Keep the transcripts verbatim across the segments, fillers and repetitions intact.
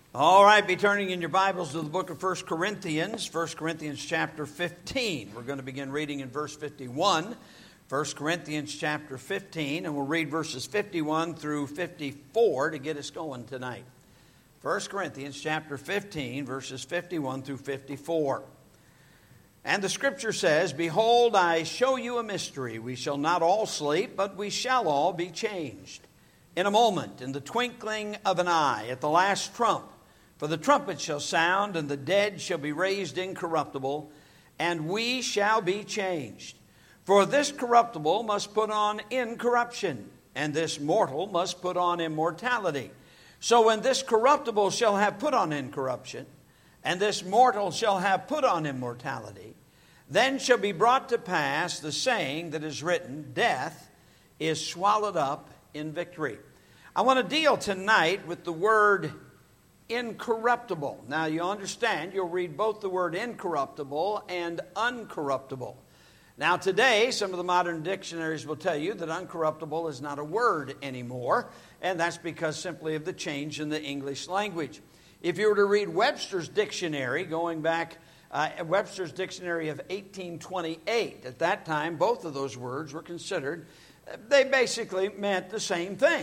All right, be turning in your Bibles to the book of First Corinthians, First Corinthians chapter fifteen. We're going to begin reading in verse fifty-one, First Corinthians chapter fifteen, and we'll read verses fifty-one through fifty-four to get us going tonight. First Corinthians chapter fifteen, verses fifty-one through fifty-four. And the scripture says, "Behold, I show you a mystery. We shall not all sleep, but we shall all be changed. In a moment, in the twinkling of an eye, at the last trump. For the trumpet shall sound, and the dead shall be raised incorruptible, and we shall be changed. For this corruptible must put on incorruption, and this mortal must put on immortality. So when this corruptible shall have put on incorruption, and this mortal shall have put on immortality, then shall be brought to pass the saying that is written, Death is swallowed up in victory." I want to deal tonight with the word incorruptible. Now you understand, you'll read both the word incorruptible and uncorruptible. Now today, some of the modern dictionaries will tell you that uncorruptible is not a word anymore, and that's because simply of the change in the English language. If you were to read Webster's dictionary, going back, uh, Webster's dictionary of eighteen twenty-eight, at that time, both of those words were considered, they basically meant the same thing.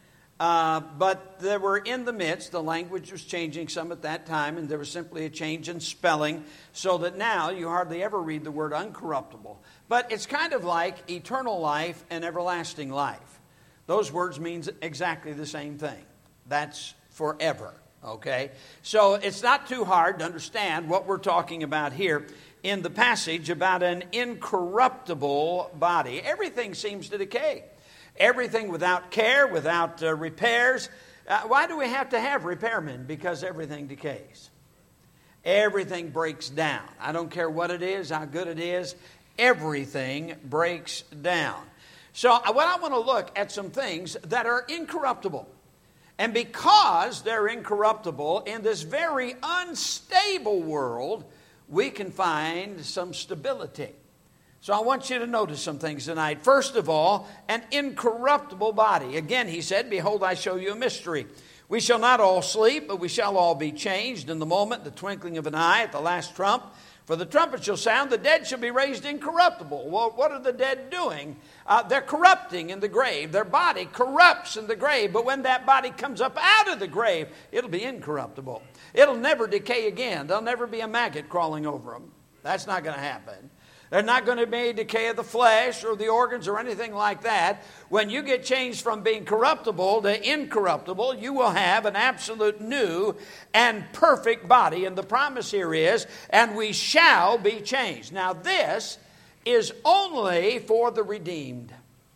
Uh, but they were in the midst, the language was changing some at that time, and there was simply a change in spelling, so that now you hardly ever read the word uncorruptible. But it's kind of like eternal life and everlasting life. Those words mean exactly the same thing. That's forever, okay? So it's not too hard to understand what we're talking about here in the passage about an incorruptible body. Everything seems to decay. Everything without care, without uh, repairs. Uh, why do we have to have repairmen? Because everything decays. Everything breaks down. I don't care what it is, how good it is. Everything breaks down. So uh, what I want to look at some things that are incorruptible. And because they're incorruptible, in this very unstable world, we can find some stability. So I want you to notice some things tonight. First of all, an incorruptible body. Again, he said, "Behold, I show you a mystery. We shall not all sleep, but we shall all be changed in the moment, the twinkling of an eye, at the last trump. For the trumpet shall sound, the dead shall be raised incorruptible." Well, what are the dead doing? Uh, they're corrupting in the grave. Their body corrupts in the grave. But when that body comes up out of the grave, it'll be incorruptible. It'll never decay again. There'll never be a maggot crawling over them. That's not going to happen. There's not going to be decay of the flesh or the organs or anything like that. When you get changed from being corruptible to incorruptible, you will have an absolute new and perfect body. And the promise here is, and we shall be changed. Now this is only for the redeemed.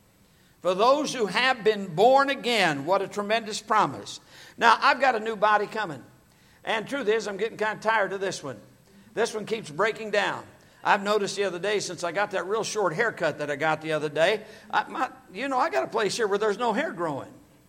For those who have been born again, what a tremendous promise. Now I've got a new body coming. And truth is, I'm getting kind of tired of this one. This one keeps breaking down. I've noticed the other day, since I got that real short haircut that I got the other day, I, my, you know, I got a place here where there's no hair growing.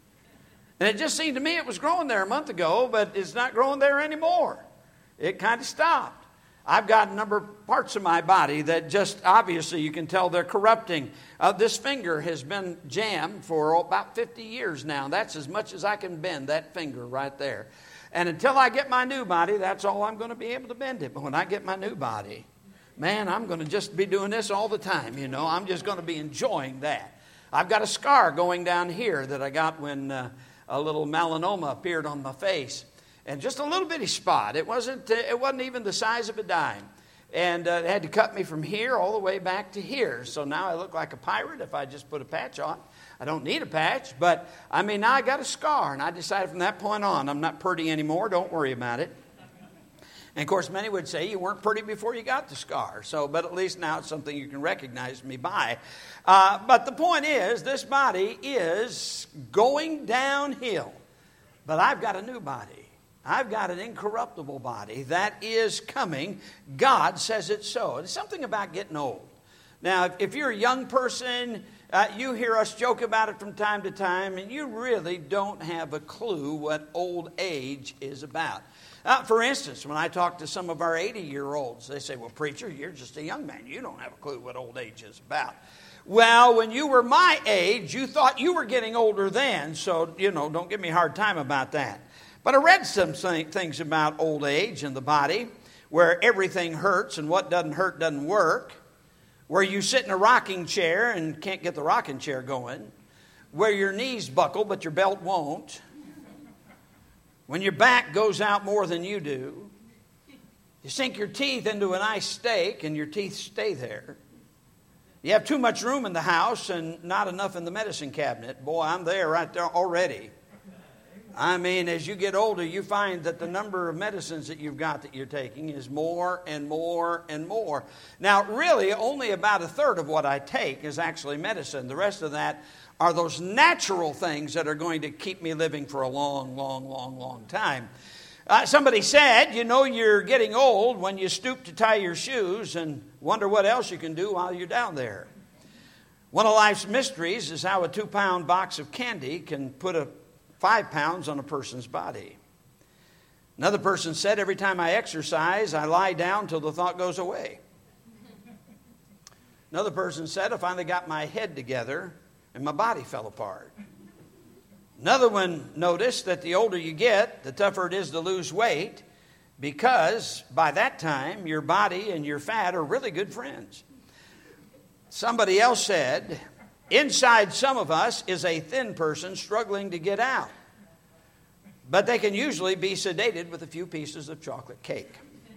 And it just seemed to me it was growing there a month ago, but it's not growing there anymore. It kind of stopped. I've got a number of parts of my body that just, obviously, you can tell they're corrupting. Uh, this finger has been jammed for about fifty years now. That's as much as I can bend that finger right there. And until I get my new body, that's all I'm going to be able to bend it. But when I get my new body, man, I'm going to just be doing this all the time, you know. I'm just going to be enjoying that. I've got a scar going down here that I got when uh, a little melanoma appeared on my face. And just a little bitty spot. It wasn't, uh, it wasn't even the size of a dime. And uh, they had to cut me from here all the way back to here. So now I look like a pirate if I just put a patch on. I don't need a patch, but I mean, now I got a scar. And I decided from that point on, I'm not pretty anymore. Don't worry about it. And of course, many would say you weren't pretty before you got the scar. So, but at least now it's something you can recognize me by. Uh, but the point is, this body is going downhill. But I've got a new body. I've got an incorruptible body that is coming. God says it's so. It's something about getting old. Now, if, if you're a young person, uh, you hear us joke about it from time to time, and you really don't have a clue what old age is about. Uh, for instance, when I talk to some of our eighty-year-olds, they say, "Well, preacher, you're just a young man. You don't have a clue what old age is about." Well, when you were my age, you thought you were getting older then, so, you know, don't give me a hard time about that. But I read some things about old age and the body, where everything hurts and what doesn't hurt doesn't work, where you sit in a rocking chair and can't get the rocking chair going, where your knees buckle but your belt won't, when your back goes out more than you do, you sink your teeth into an ice steak and your teeth stay there. You have too much room in the house and not enough in the medicine cabinet. Boy, I'm there right there already. I mean, as you get older, you find that the number of medicines that you've got that you're taking is more and more and more. Now, really, only about a third of what I take is actually medicine. The rest of that are those natural things that are going to keep me living for a long, long, long, long time. Uh, somebody said, you know you're getting old when you stoop to tie your shoes and wonder what else you can do while you're down there. One of life's mysteries is how a two-pound box of candy can put a five pounds on a person's body. Another person said, every time I exercise, I lie down till the thought goes away. Another person said, I finally got my head together and my body fell apart. Another one noticed that the older you get, the tougher it is to lose weight, because by that time, your body and your fat are really good friends. Somebody else said, inside some of us is a thin person struggling to get out. But they can usually be sedated with a few pieces of chocolate cake.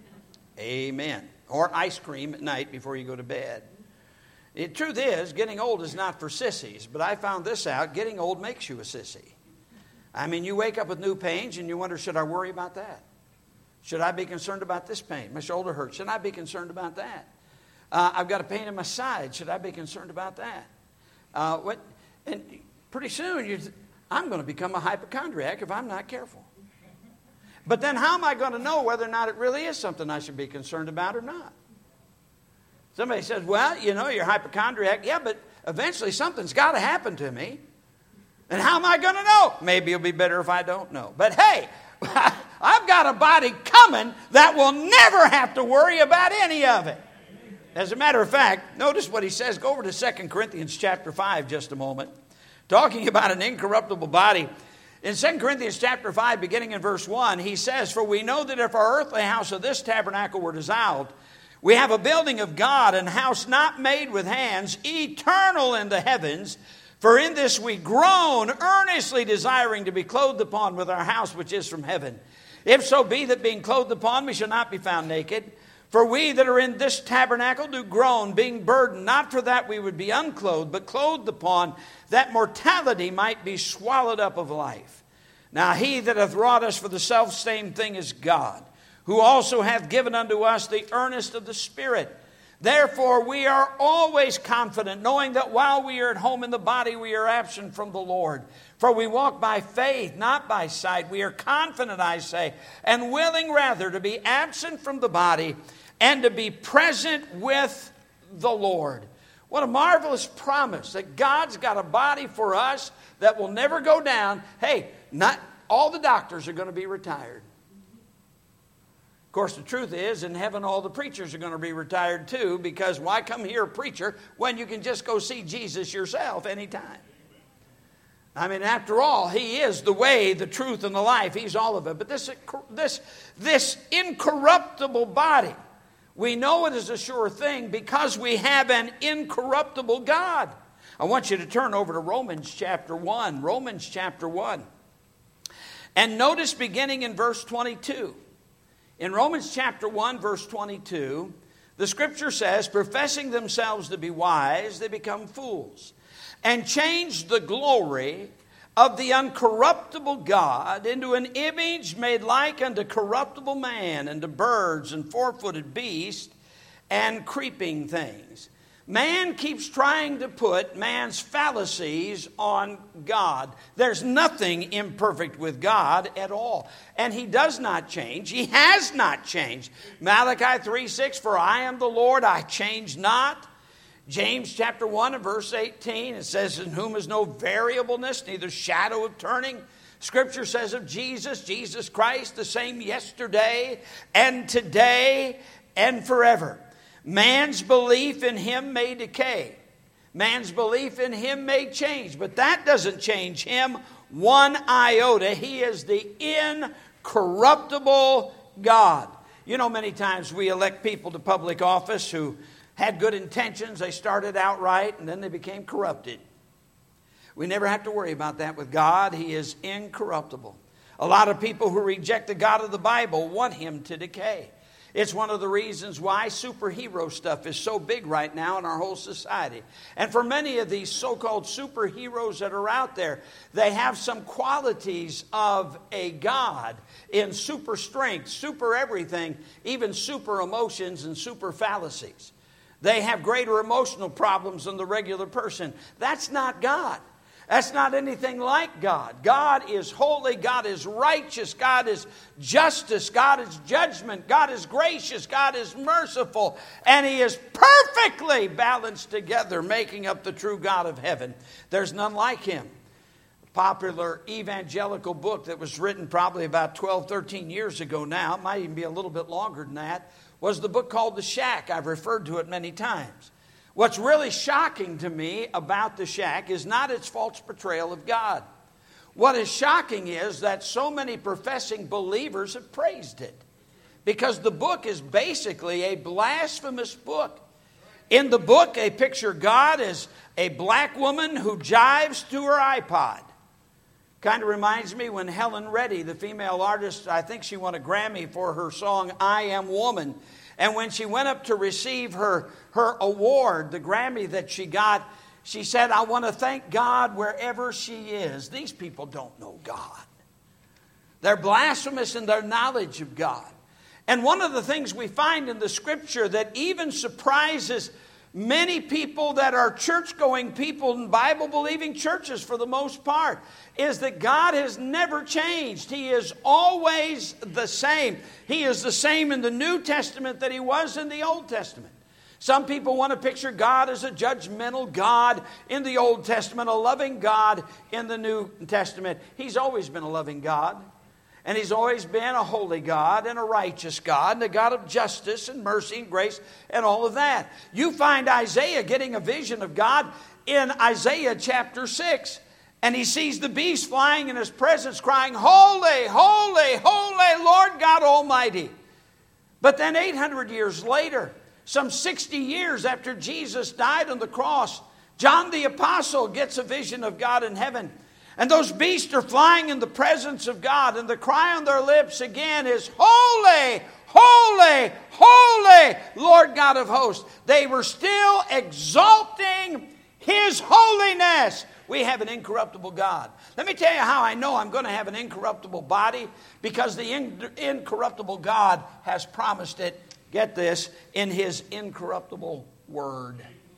Amen. Or ice cream at night before you go to bed. The truth is, getting old is not for sissies. But I found this out, getting old makes you a sissy. I mean, you wake up with new pains and you wonder, should I worry about that? Should I be concerned about this pain? My shoulder hurts. Should I be concerned about that? Uh, I've got a pain in my side. Should I be concerned about that? Uh, what? And pretty soon, you, I'm going to become a hypochondriac if I'm not careful. But then how am I going to know whether or not it really is something I should be concerned about or not? Somebody says, well, you know, you're a hypochondriac. Yeah, but eventually something's got to happen to me. And how am I going to know? Maybe it'll be better if I don't know. But hey, I've got a body coming that will never have to worry about any of it. As a matter of fact, notice what he says. Go over to Second Corinthians chapter five just a moment. Talking about an incorruptible body. In Second Corinthians chapter five, beginning in verse one, he says, for we know that if our earthly house of this tabernacle were dissolved, we have a building of God, an house not made with hands, eternal in the heavens. For in this we groan, earnestly desiring to be clothed upon with our house which is from heaven. If so be that being clothed upon we shall not be found naked. For we that are in this tabernacle do groan, being burdened, not for that we would be unclothed, but clothed upon, that mortality might be swallowed up of life. Now he that hath wrought us for the selfsame thing is God, who also hath given unto us the earnest of the Spirit. Therefore we are always confident, knowing that while we are at home in the body, we are absent from the Lord. For we walk by faith, not by sight. We are confident, I say, and willing rather to be absent from the body and to be present with the Lord. What a marvelous promise that God's got a body for us that will never go down. Hey, not all the doctors are going to be retired. Of course, the truth is, in heaven, all the preachers are going to be retired too, because why come hear a preacher when you can just go see Jesus yourself anytime? I mean, after all, he is the way, the truth, and the life. He's all of it. But this, this, this incorruptible body, we know it is a sure thing because we have an incorruptible God. I want you to turn over to Romans chapter one. Romans chapter one. And notice beginning in verse twenty-two. In Romans chapter one, verse twenty-two, the scripture says, professing themselves to be wise, they become fools, and change the glory of the uncorruptible God into an image made like unto corruptible man, and to birds and four-footed beasts and creeping things. Man keeps trying to put man's fallacies on God. There's nothing imperfect with God at all. And he does not change. He has not changed. Malachi three six, for I am the Lord, I change not. James chapter one and verse eighteen, it says, in whom is no variableness, neither shadow of turning. Scripture says of Jesus, Jesus Christ, the same yesterday and today and forever. Man's belief in him may decay. Man's belief in him may change. But that doesn't change him one iota. He is the incorruptible God. You know, many times we elect people to public office who had good intentions. They started out right and then they became corrupted. We never have to worry about that with God. He is incorruptible. A lot of people who reject the God of the Bible want Him to decay. It's one of the reasons why superhero stuff is so big right now in our whole society. And for many of these so-called superheroes that are out there, they have some qualities of a God in super strength, super everything, even super emotions and super fallacies. They have greater emotional problems than the regular person. That's not God. That's not anything like God. God is holy. God is righteous. God is justice. God is judgment. God is gracious. God is merciful. And He is perfectly balanced together, making up the true God of heaven. There's none like Him. A popular evangelical book that was written probably about twelve, thirteen years ago now, it might even be a little bit longer than that, was the book called The Shack. I've referred to it many times. What's really shocking to me about The Shack is not its false portrayal of God. What is shocking is that so many professing believers have praised it. Because the book is basically a blasphemous book. In the book, they picture God as a black woman who jives to her iPod. Kind of reminds me when Helen Reddy, the female artist, I think she won a Grammy for her song, I Am Woman. And when she went up to receive her, her award, the Grammy that she got, she said, I want to thank God wherever she is. These people don't know God. They're blasphemous in their knowledge of God. And one of the things we find in the Scripture that even surprises many people that are church-going people in Bible-believing churches for the most part is that God has never changed. He is always the same. He is the same in the New Testament that He was in the Old Testament. Some people want to picture God as a judgmental God in the Old Testament, a loving God in the New Testament. He's always been a loving God. And He's always been a holy God and a righteous God and a God of justice and mercy and grace and all of that. You find Isaiah getting a vision of God in Isaiah chapter six. And he sees the beast flying in His presence crying, Holy, holy, holy, Lord God Almighty. But then eight hundred years later, some sixty years after Jesus died on the cross, John the Apostle gets a vision of God in heaven. And those beasts are flying in the presence of God. And the cry on their lips again is, Holy, holy, holy, Lord God of hosts. They were still exalting His holiness. We have an incorruptible God. Let me tell you how I know I'm going to have an incorruptible body. Because the in- incorruptible God has promised it, get this, in His incorruptible word.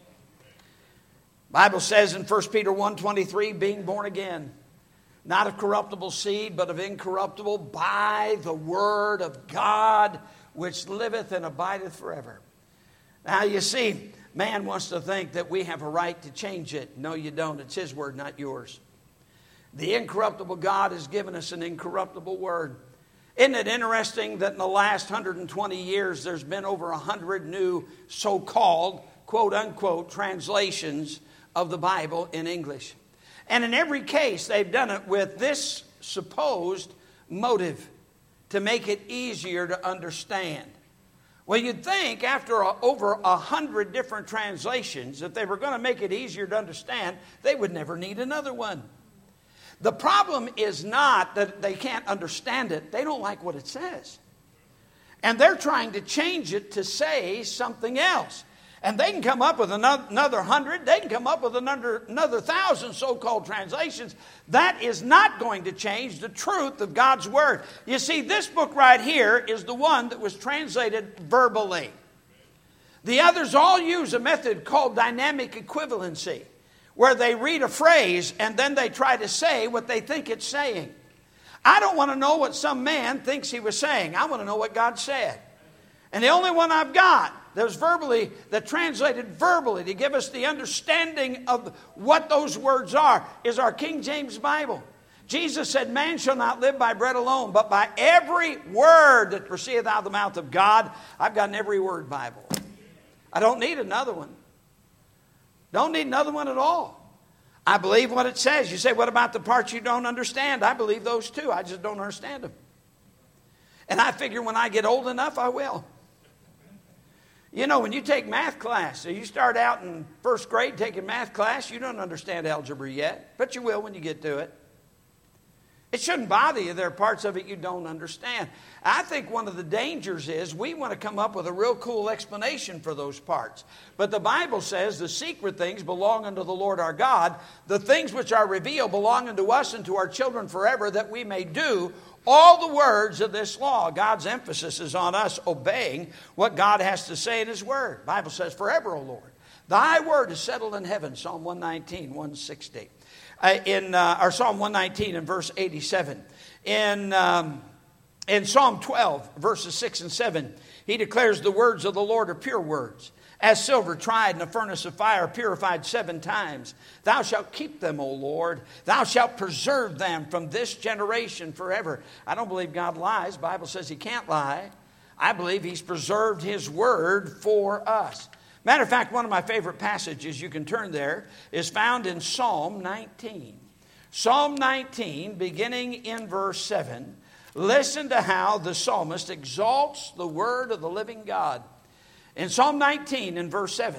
Bible says in First Peter one twenty-three, being born again, not of corruptible seed, but of incorruptible, by the word of God, which liveth and abideth forever. Now you see, man wants to think that we have a right to change it. No, you don't. It's His word, not yours. The incorruptible God has given us an incorruptible word. Isn't it interesting that in the last one hundred twenty years, there's been over one hundred new so-called, quote-unquote, translations of the Bible in English. And in every case, they've done it with this supposed motive, to make it easier to understand. Well, you'd think after a, over a hundred different translations, if they were going to make it easier to understand, they would never need another one. The problem is not that they can't understand it. They don't like what it says. And they're trying to change it to say something else. And they can come up with another hundred. They can come up with another, another thousand so-called translations. That is not going to change the truth of God's Word. You see, this book right here is the one that was translated verbally. The others all use a method called dynamic equivalency, where they read a phrase and then they try to say what they think it's saying. I don't want to know what some man thinks he was saying. I want to know what God said. And the only one I've got that was verbally, that translated verbally to give us the understanding of what those words are, is our King James Bible. Jesus said, man shall not live by bread alone, but by every word that proceedeth out of the mouth of God. I've got an every word Bible. I don't need another one. Don't need another one at all. I believe what it says. You say, what about the parts you don't understand? I believe those too. I just don't understand them. And I figure when I get old enough, I will. You know, when you take math class, so you start out in first grade taking math class, you don't understand algebra yet, but you will when you get to it. It shouldn't bother you. There are parts of it you don't understand. I think one of the dangers is we want to come up with a real cool explanation for those parts. But the Bible says the secret things belong unto the Lord our God. The things which are revealed belong unto us and to our children forever, that we may do all the words of this law. God's emphasis is on us obeying what God has to say in His Word. The Bible says, forever, O Lord, Thy word is settled in heaven. Psalm one nineteen, one sixty. Uh, in uh, or Psalm one nineteen and verse eighty-seven. In, um, in Psalm twelve, verses six and seven, he declares the words of the Lord are pure words. As silver tried in a furnace of fire, purified seven times. Thou shalt keep them, O Lord. Thou shalt preserve them from this generation forever. I don't believe God lies. The Bible says He can't lie. I believe He's preserved His word for us. Matter of fact, one of my favorite passages, you can turn there, is found in Psalm nineteen. Psalm nineteen, beginning in verse seven. Listen to how the psalmist exalts the word of the living God. In Psalm nineteen, in verse seven,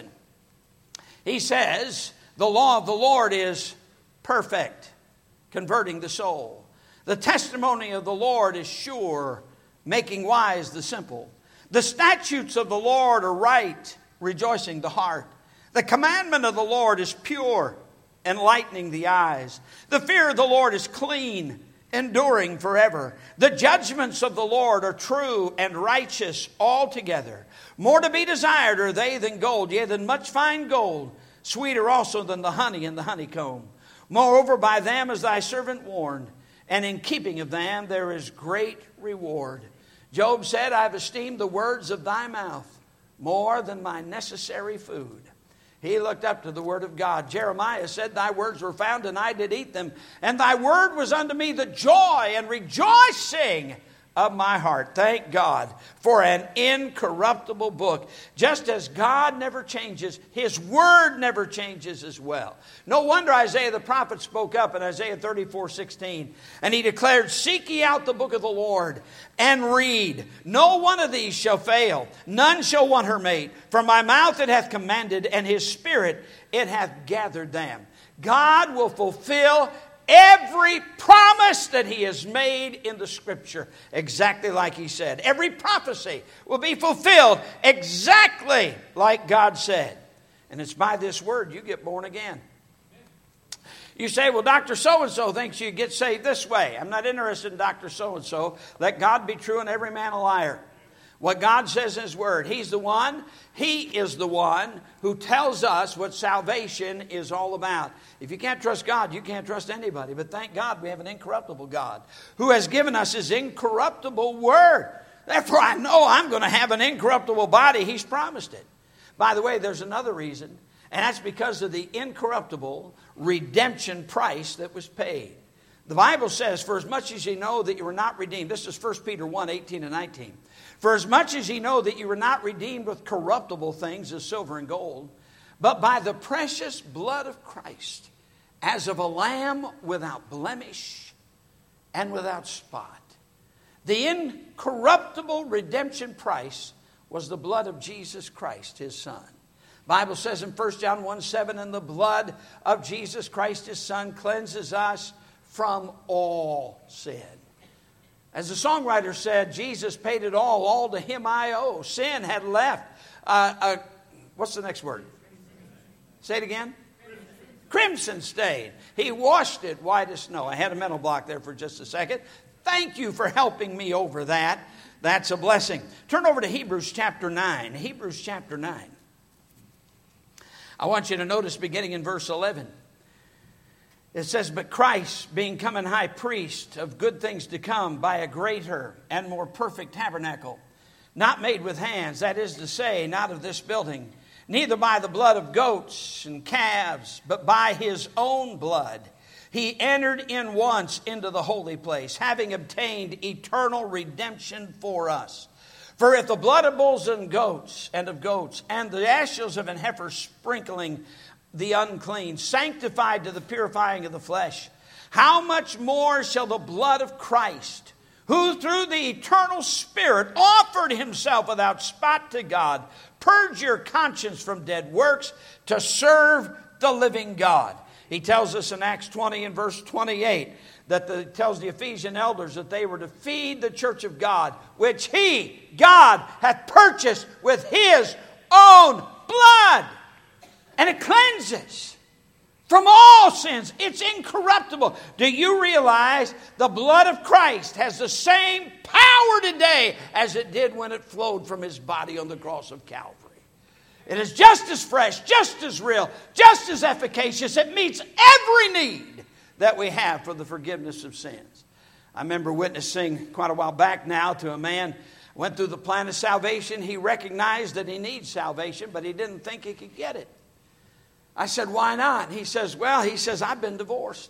he says, the law of the Lord is perfect, converting the soul. The testimony of the Lord is sure, making wise the simple. The statutes of the Lord are right, rejoicing the heart. The commandment of the Lord is pure, enlightening the eyes. The fear of the Lord is clean, enduring forever. The judgments of the Lord are true and righteous altogether. More to be desired are they than gold, yea, than much fine gold, sweeter also than the honey and the honeycomb. Moreover, by them is thy servant warned, and in keeping of them there is great reward. Job said, I have esteemed the words of thy mouth more than my necessary food. He looked up to the word of God. Jeremiah said, thy words were found, and I did eat them. And thy word was unto me the joy and rejoicing of my heart. Thank God for an incorruptible book. Just as God never changes, His word never changes as well. No wonder Isaiah the prophet spoke up in Isaiah thirty-four sixteen. And he declared, seek ye out the book of the Lord and read. No one of these shall fail. None shall want her mate. From my mouth it hath commanded, and His spirit it hath gathered them. God will fulfill every promise that He has made in the Scripture, exactly like He said. Every prophecy will be fulfilled exactly like God said. And it's by this word you get born again. You say, well, Doctor So-and-so thinks you get saved this way. I'm not interested in Doctor So-and-so. Let God be true and every man a liar. What God says in His Word, He's the one, He is the one who tells us what salvation is all about. If you can't trust God, you can't trust anybody. But thank God we have an incorruptible God who has given us His incorruptible Word. Therefore, I know I'm going to have an incorruptible body. He's promised it. By the way, there's another reason, and that's because of the incorruptible redemption price that was paid. The Bible says, for as much as ye know that you were not redeemed, this is First Peter one, eighteen and nineteen. For as much as ye know that you were not redeemed with corruptible things as silver and gold, but by the precious blood of Christ, as of a lamb without blemish and without spot. The incorruptible redemption price was the blood of Jesus Christ, His Son. The Bible says in First John one, seven, and the blood of Jesus Christ, His Son, cleanses us from all sin. As the songwriter said, Jesus paid it all, all to Him I owe. Sin had left. Uh, uh, what's the next word? Say it again. Crimson stain. He washed it white as snow. I had a mental block there for just a second. Thank you for helping me over that. That's a blessing. Turn over to Hebrews chapter nine. Hebrews chapter nine. I want you to notice beginning in verse eleven. It says, but Christ, being come an high priest of good things to come by a greater and more perfect tabernacle, not made with hands, that is to say, not of this building, neither by the blood of goats and calves, but by His own blood, He entered in once into the holy place, having obtained eternal redemption for us. For if the blood of bulls and goats and of goats and the ashes of an heifer sprinkling the unclean, sanctified to the purifying of the flesh, how much more shall the blood of Christ, who through the eternal Spirit offered himself without spot to God, purge your conscience from dead works to serve the living God. He tells us in Acts twenty and verse twenty-eight that the, tells the Ephesian elders that they were to feed the church of God, which he, God, hath purchased with his own blood. And it cleanses from all sins. It's incorruptible. Do you realize the blood of Christ has the same power today as it did when it flowed from his body on the cross of Calvary? It is just as fresh, just as real, just as efficacious. It meets every need that we have for the forgiveness of sins. I remember witnessing quite a while back now to a man went through the plan of salvation. He recognized that he needs salvation, but he didn't think he could get it. I said, why not? He says, well, he says, I've been divorced.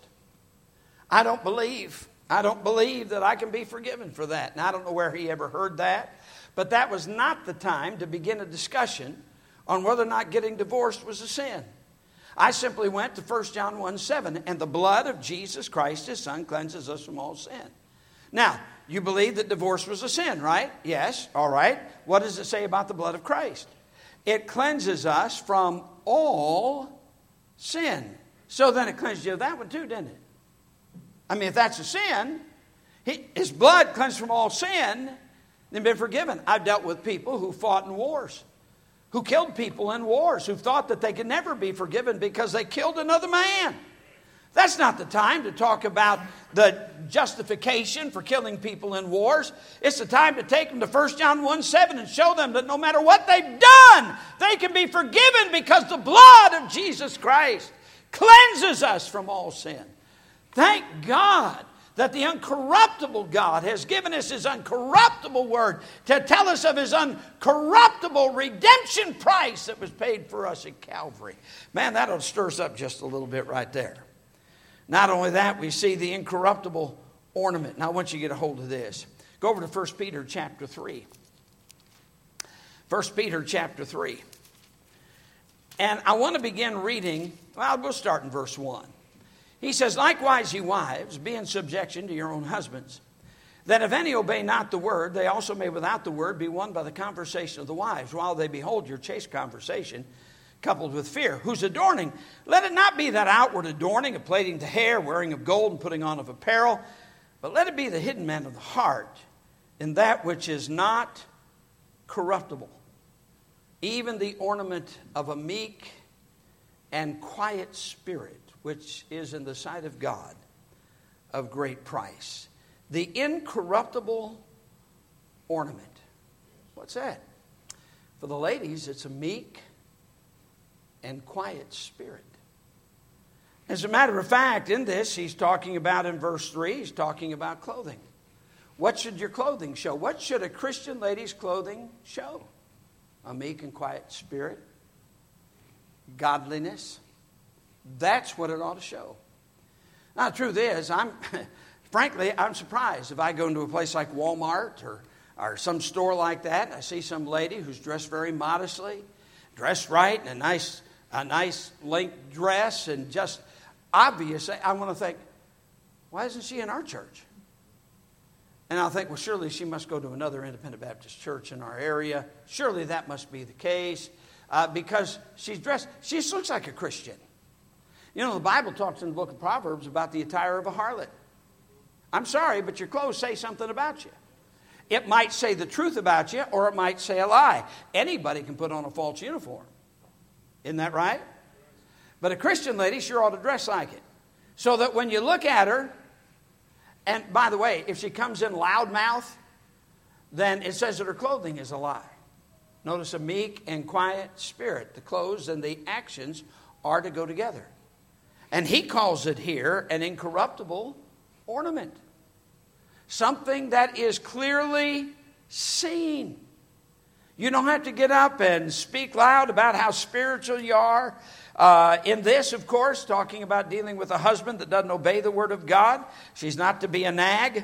I don't believe. I don't believe that I can be forgiven for that. And I don't know where he ever heard that. But that was not the time to begin a discussion on whether or not getting divorced was a sin. I simply went to First John one seven, and the blood of Jesus Christ, his son, cleanses us from all sin. Now, you believe that divorce was a sin, right? Yes, all right. What does it say about the blood of Christ? It cleanses us from all sin. So then it cleanses you of that one too, didn't it? I mean, if that's a sin, his blood cleansed from all sin, then been forgiven. I've dealt with people who fought in wars, who killed people in wars, who thought that they could never be forgiven because they killed another man. That's not the time to talk about the justification for killing people in wars. It's the time to take them to First John one seven and show them that no matter what they've done, they can be forgiven because the blood of Jesus Christ cleanses us from all sin. Thank God that the uncorruptible God has given us his uncorruptible word to tell us of his uncorruptible redemption price that was paid for us at Calvary. Man, that'll stir us up just a little bit right there. Not only that, we see the incorruptible ornament. Now, I want you to get a hold of this. Go over to First Peter chapter three. First Peter chapter three. And I want to begin reading, well, we'll start in verse one. He says, likewise, ye wives, be in subjection to your own husbands, that if any obey not the word, they also may without the word be won by the conversation of the wives, while they behold your chaste conversation, coupled with fear, whose adorning, let it not be that outward adorning of plaiting the hair, wearing of gold, and putting on of apparel, but let it be the hidden man of the heart, in that which is not corruptible, even the ornament of a meek and quiet spirit, which is in the sight of God of great price. The incorruptible ornament. What's that? For the ladies, it's a meek and quiet spirit. As a matter of fact, in this, he's talking about in verse three, he's talking about clothing. What should your clothing show? What should a Christian lady's clothing show? A meek and quiet spirit, godliness. That's what it ought to show. Now, the truth is, I'm frankly, I'm surprised if I go into a place like Walmart or, or some store like that, and I see some lady who's dressed very modestly, dressed right in a nice, a nice length dress, and just obvious. I want to think, why isn't she in our church? And I'll think, well, surely she must go to another Independent Baptist church in our area. Surely that must be the case uh, because she's dressed. She just looks like a Christian. You know, the Bible talks in the book of Proverbs about the attire of a harlot. I'm sorry, but your clothes say something about you. It might say the truth about you, or it might say a lie. Anybody can put on a false uniform. Isn't that right? But a Christian lady sure ought to dress like it. So that when you look at her, and by the way, if she comes in loudmouth, then it says that her clothing is a lie. Notice a meek and quiet spirit. The clothes and the actions are to go together. And he calls it here an incorruptible ornament. Something that is clearly seen. You don't have to get up and speak loud about how spiritual you are. Uh, in this, of course, talking about dealing with a husband that doesn't obey the word of God. She's not to be a nag.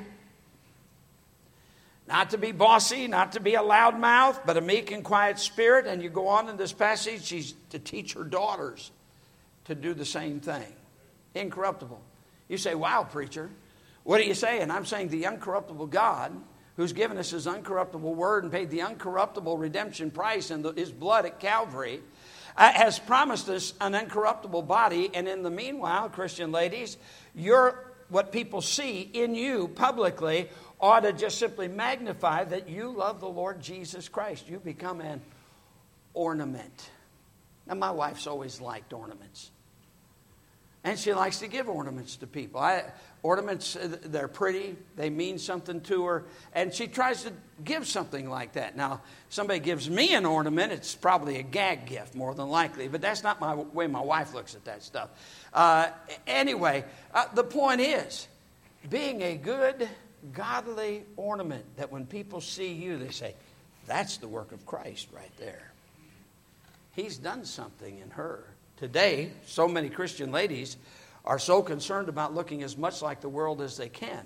Not to be bossy, not to be a loudmouth, but a meek and quiet spirit. And you go on in this passage, she's to teach her daughters to do the same thing. Incorruptible. You say, wow, preacher, what are you saying? I'm saying the uncorruptible God, who's given us his uncorruptible word and paid the uncorruptible redemption price in the, his blood at Calvary, uh, has promised us an incorruptible body. And in the meanwhile, Christian ladies, you're, what people see in you publicly ought to just simply magnify that you love the Lord Jesus Christ. You become an ornament. Now, my wife's always liked ornaments. And she likes to give ornaments to people. I, ornaments, they're pretty. They mean something to her. And she tries to give something like that. Now, somebody gives me an ornament, it's probably a gag gift more than likely. But that's not my way my wife looks at that stuff. Uh, anyway, uh, the point is, being a good, godly ornament that when people see you, they say, that's the work of Christ right there. He's done something in her. Today, so many Christian ladies are so concerned about looking as much like the world as they can.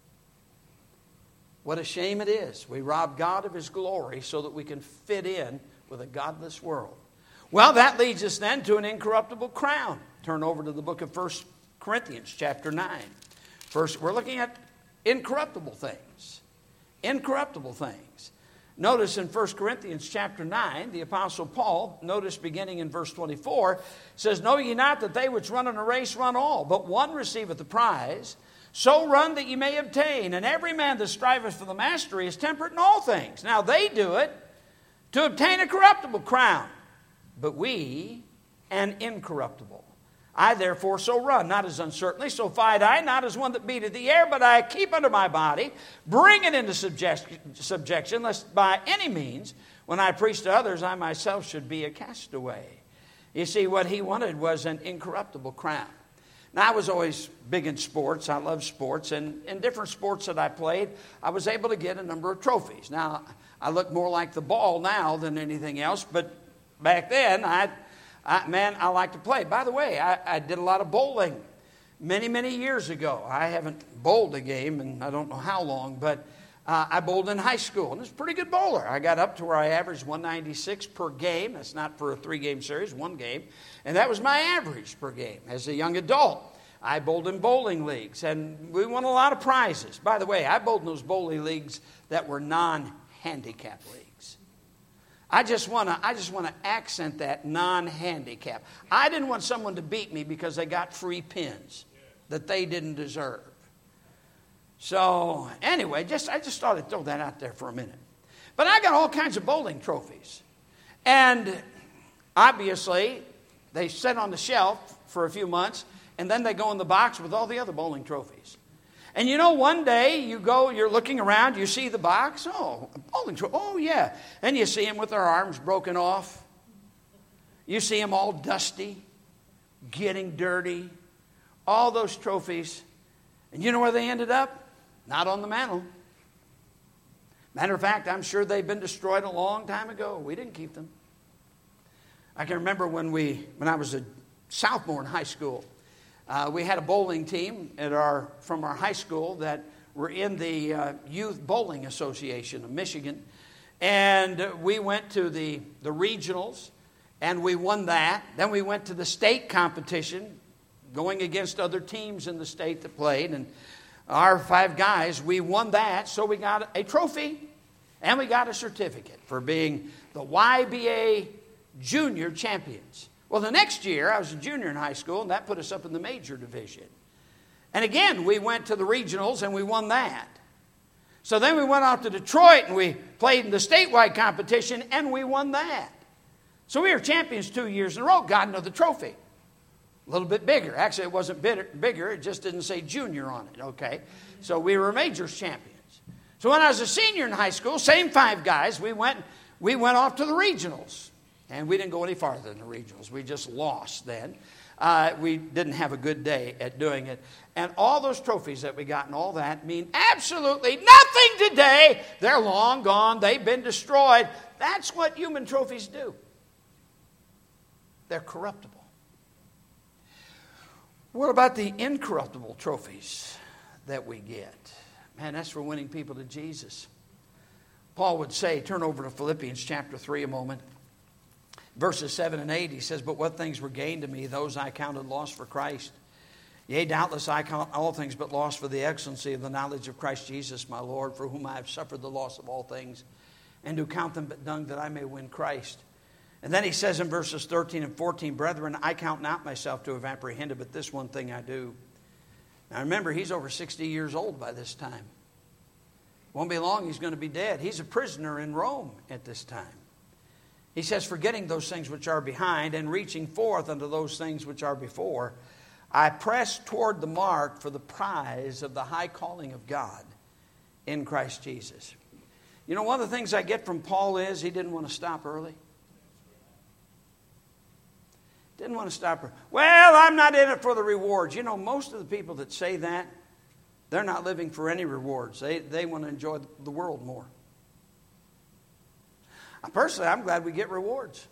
What a shame it is. We rob God of his glory so that we can fit in with a godless world. Well, that leads us then to an incorruptible crown. Turn over to the book of First Corinthians chapter nine. First, we're looking at incorruptible things. Incorruptible things. Notice in First Corinthians chapter nine, the Apostle Paul, notice beginning in verse twenty-four, says, know ye not that they which run in a race run all, but one receiveth the prize? So run that ye may obtain. And every man that striveth for the mastery is temperate in all things. Now they do it to obtain a corruptible crown, but we an incorruptible. I therefore so run, not as uncertainly, so fight I, not as one that beateth the air, but I keep under my body, bring it into subjection, subjection, lest by any means, when I preach to others, I myself should be a castaway. You see, what he wanted was an incorruptible crown. Now, I was always big in sports. I love sports. And in different sports that I played, I was able to get a number of trophies. Now, I look more like the ball now than anything else, but back then, I... I, man, I like to play. By the way, I, I did a lot of bowling many, many years ago. I haven't bowled a game in I don't know how long, but uh, I bowled in high school. And I was a pretty good bowler. I got up to where I averaged one ninety-six per game. That's not for a three-game series, one game. And that was my average per game. As a young adult, I bowled in bowling leagues, and we won a lot of prizes. By the way, I bowled in those bowling leagues that were non-handicap leagues. I just want to I just want to accent that non-handicap. I didn't want someone to beat me because they got free pins that they didn't deserve. So anyway, just I just thought I'd throw that out there for a minute. But I got all kinds of bowling trophies. And obviously, they sit on the shelf for a few months, and then they go in the box with all the other bowling trophies. And you know, one day you go, you're looking around, you see the box. Oh, a bowling trophy. Oh, yeah. And you see them with their arms broken off. You see them all dusty, getting dirty. All those trophies. And you know where they ended up? Not on the mantle. Matter of fact, I'm sure they've been destroyed a long time ago. We didn't keep them. I can remember when we, when I was a sophomore in high school, Uh, we had a bowling team at our from our high school that were in the uh, Youth Bowling Association of Michigan. And we went to the, the regionals, and we won that. Then we went to the state competition, going against other teams in the state that played. And our five guys, we won that. So we got a trophy, and we got a certificate for being the Y B A Junior Champions. Well, the next year, I was a junior in high school, and that put us up in the major division. And again, we went to the regionals, and we won that. So then we went out to Detroit, and we played in the statewide competition, and we won that. So we were champions two years in a row, got another trophy. A little bit bigger. Actually, it wasn't bigger. It just didn't say junior on it, okay? So we were majors champions. So when I was a senior in high school, same five guys, we went, we went off to the regionals. And we didn't go any farther than the regionals. We just lost then. Uh, we didn't have a good day at doing it. And all those trophies that we got and all that mean absolutely nothing today. They're long gone. They've been destroyed. That's what human trophies do. They're corruptible. What about the incorruptible trophies that we get? Man, that's for winning people to Jesus. Paul would say, turn over to Philippians chapter three a moment. verses seven and eight, he says, "But what things were gained to me, those I counted loss for Christ. Yea, doubtless I count all things but loss for the excellency of the knowledge of Christ Jesus my Lord, for whom I have suffered the loss of all things, and do count them but dung, that I may win Christ." And then he says in verses thirteen and fourteen, "Brethren, I count not myself to have apprehended, but this one thing I do." Now remember, he's over sixty years old by this time. Won't be long, he's going to be dead. He's a prisoner in Rome at this time. He says, "Forgetting those things which are behind, and reaching forth unto those things which are before, I press toward the mark for the prize of the high calling of God in Christ Jesus." You know, one of the things I get from Paul is he didn't want to stop early. Didn't want to stop early. Well, I'm not in it for the rewards. You know, most of the people that say that, they're not living for any rewards. They, they want to enjoy the world more. Personally, I'm glad we get rewards.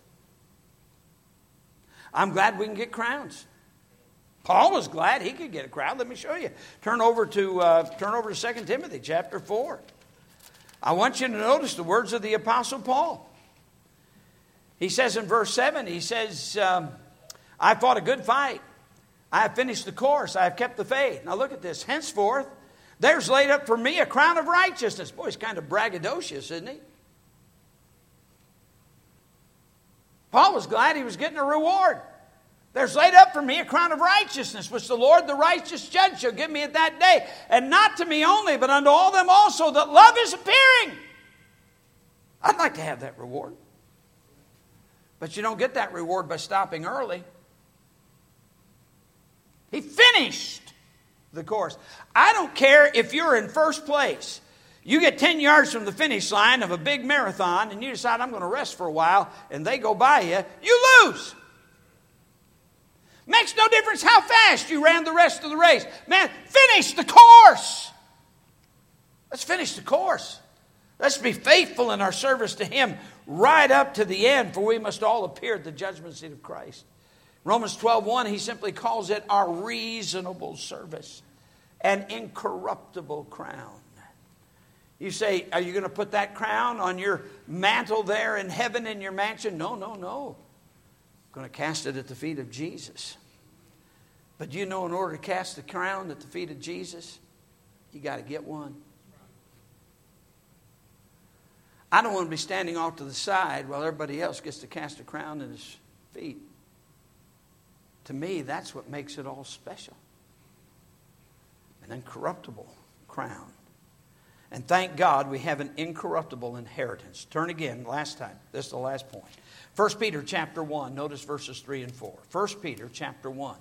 I'm glad we can get crowns. Paul was glad he could get a crown. Let me show you. Turn over to uh, turn over to Second Timothy chapter four. I want you to notice the words of the Apostle Paul. He says in verse seven, he says, um, "I fought a good fight. I have finished the course. I have kept the faith." Now look at this. "Henceforth, there's laid up for me a crown of righteousness." Boy, he's kind of braggadocious, isn't he? Paul was glad he was getting a reward. "There's laid up for me a crown of righteousness, which the Lord, the righteous judge, shall give me at that day. And not to me only, but unto all them also that love is appearing." I'd like to have that reward. But you don't get that reward by stopping early. He finished the course. I don't care if you're in first place. You get ten yards from the finish line of a big marathon and you decide, "I'm going to rest for a while," and they go by you, you lose. Makes no difference how fast you ran the rest of the race. Man, finish the course. Let's finish the course. Let's be faithful in our service to Him right up to the end, for we must all appear at the judgment seat of Christ. Romans twelve one, he simply calls it our reasonable service, an incorruptible crown. You say, are you going to put that crown on your mantle there in heaven in your mansion? No, no, no. I'm going to cast it at the feet of Jesus. But you know, in order to cast the crown at the feet of Jesus, you got to get one. I don't want to be standing off to the side while everybody else gets to cast a crown at his feet. To me, that's what makes it all special. An incorruptible crown. And thank God we have an incorruptible inheritance. Turn again, last time. This is the last point. First Peter chapter one. Notice verses three and four. First Peter chapter one.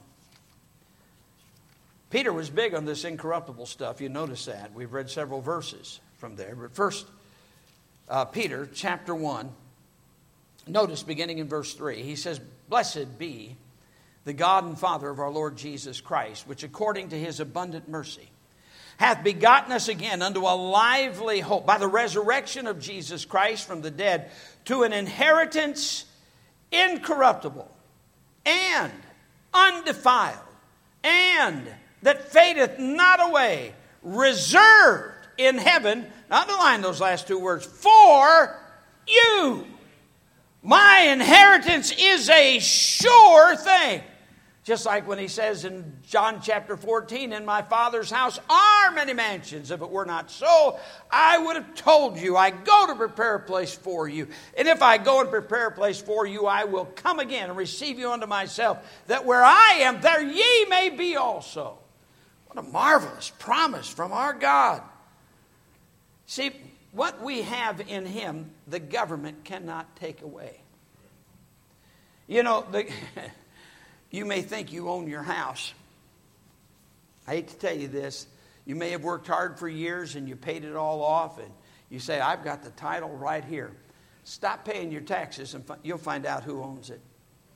Peter was big on this incorruptible stuff. You notice that. We've read several verses from there. But first, uh, Peter chapter one. Notice beginning in verse three. He says, "Blessed be the God and Father of our Lord Jesus Christ, which according to His abundant mercy hath begotten us again unto a lively hope by the resurrection of Jesus Christ from the dead, to an inheritance incorruptible and undefiled, and that fadeth not away, reserved in heaven." Underline those last two words. "For you." My inheritance is a sure thing. Just like when he says in John chapter fourteen, "In my Father's house are many mansions. If it were not so, I would have told you. I go to prepare a place for you. And if I go and prepare a place for you, I will come again and receive you unto myself, that where I am, there ye may be also." What a marvelous promise from our God. See, what we have in Him, the government cannot take away. You know, the... You may think you own your house. I hate to tell you this. You may have worked hard for years and you paid it all off, and you say, "I've got the title right here." Stop paying your taxes and you'll find out who owns it.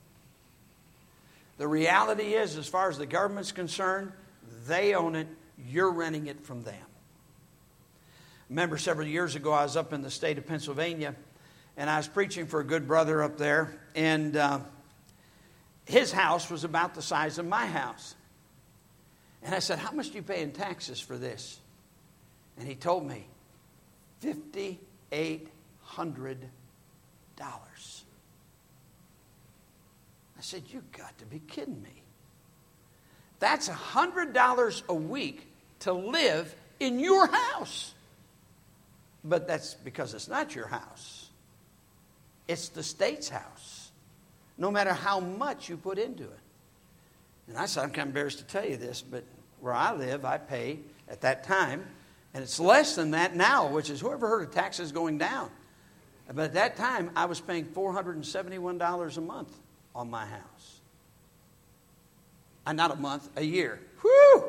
The reality is, as far as the government's concerned, they own it. You're renting it from them. I remember several years ago, I was up in the state of Pennsylvania, and I was preaching for a good brother up there, and uh, his house was about the size of my house. And I said, "How much do you pay in taxes for this?" And he told me, five thousand eight hundred dollars. I said, you've got to be kidding me. That's one hundred dollars a week to live in your house. But that's because it's not your house. It's the state's house, no matter how much you put into it. And I said, I'm kind of embarrassed to tell you this, but where I live, I pay at that time, and it's less than that now, which is, whoever heard of taxes going down? But at that time, I was paying four hundred seventy-one dollars a month on my house. Uh, not a month, a year. Whew!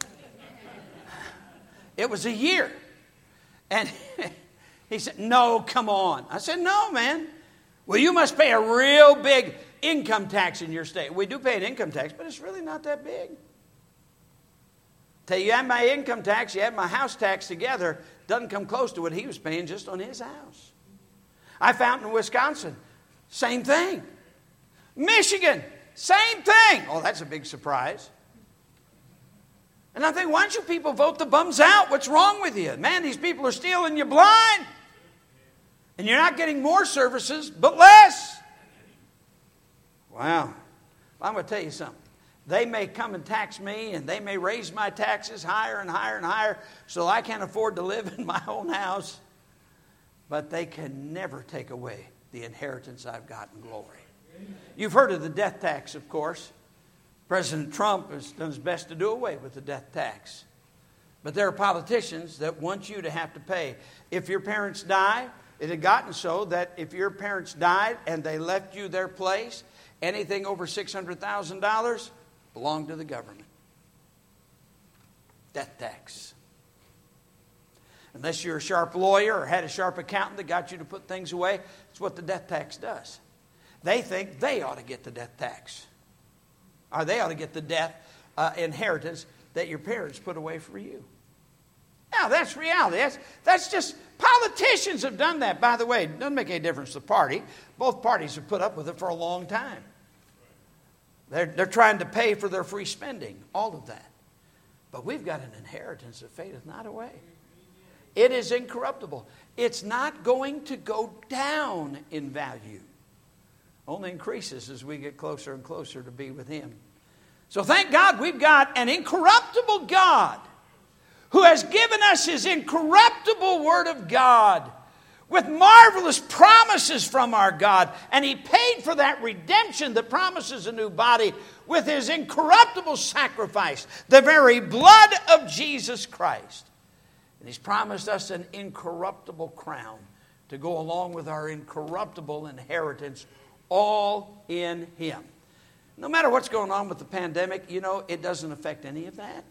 It was a year. And he said, no, come on. I said, no, man. Well, you must pay a real big income tax in your state. We do pay an income tax, but it's really not that big. Tell you, you add my income tax, you add my house tax together, doesn't come close to what he was paying just on his house. I found in Wisconsin, same thing. Michigan, same thing. Oh, that's a big surprise. And I think, why don't you people vote the bums out? What's wrong with you? Man, these people are stealing you blind. And you're not getting more services, but less. Wow. I'm going to tell you something. They may come and tax me, and they may raise my taxes higher and higher and higher so I can't afford to live in my own house. But they can never take away the inheritance I've got in glory. You've heard of the death tax, of course. President Trump has done his best to do away with the death tax. But there are politicians that want you to have to pay. If your parents die, it had gotten so that if your parents died and they left you their place, anything over six hundred thousand dollars belonged to the government. Death tax. Unless you're a sharp lawyer or had a sharp accountant that got you to put things away, that's what the death tax does. They think they ought to get the death tax. Or they ought to get the death uh, inheritance that your parents put away for you. Now, that's reality. That's, that's just, politicians have done that. By the way, it doesn't make any difference to the party. Both parties have put up with it for a long time. They're, they're trying to pay for their free spending, all of that. But we've got an inheritance that fadeth not away. It is incorruptible. It's not going to go down in value. Only increases as we get closer and closer to be with Him. So thank God we've got an incorruptible God who has given us His incorruptible Word of God with marvelous promises from our God. And He paid for that redemption that promises a new body with His incorruptible sacrifice, the very blood of Jesus Christ. And He's promised us an incorruptible crown to go along with our incorruptible inheritance, all in Him. No matter what's going on with the pandemic, you know, it doesn't affect any of that.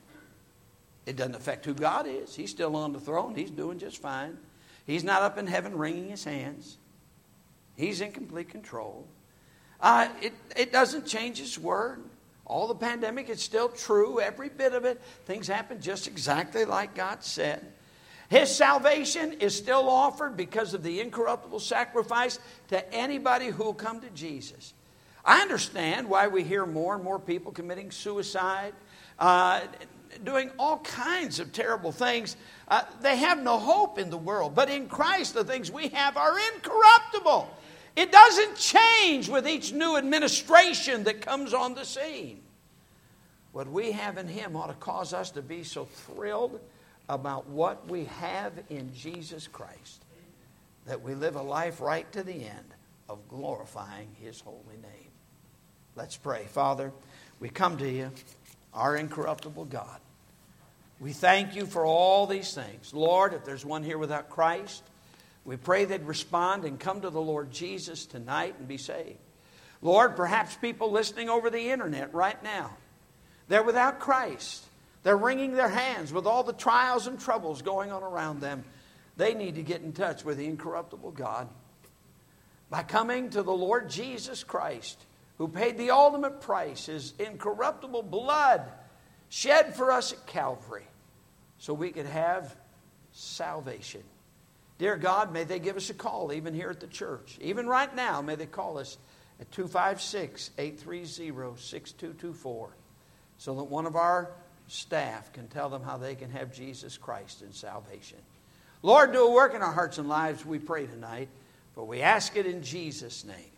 It doesn't affect who God is. He's still on the throne. He's doing just fine. He's not up in heaven wringing His hands. He's in complete control. Uh, it, it doesn't change His word. All the pandemic is still true, every bit of it. Things happen just exactly like God said. His salvation is still offered because of the incorruptible sacrifice to anybody who will come to Jesus. I understand why we hear more and more people committing suicide, uh, doing all kinds of terrible things. Uh, they have no hope in the world. But in Christ, the things we have are incorruptible. It doesn't change with each new administration that comes on the scene. What we have in Him ought to cause us to be so thrilled about what we have in Jesus Christ that we live a life right to the end of glorifying His holy name. Let's pray. Father, we come to You, our incorruptible God. We thank You for all these things. Lord, if there's one here without Christ, we pray they'd respond and come to the Lord Jesus tonight and be saved. Lord, perhaps people listening over the internet right now, they're without Christ. They're wringing their hands with all the trials and troubles going on around them. They need to get in touch with the incorruptible God by coming to the Lord Jesus Christ, who paid the ultimate price, His incorruptible blood shed for us at Calvary so we could have salvation. Dear God, may they give us a call even here at the church. Even right now, may they call us at two five six, eight three zero, six two two four so that one of our staff can tell them how they can have Jesus Christ in salvation. Lord, do a work in our hearts and lives, we pray tonight, for we ask it in Jesus' name.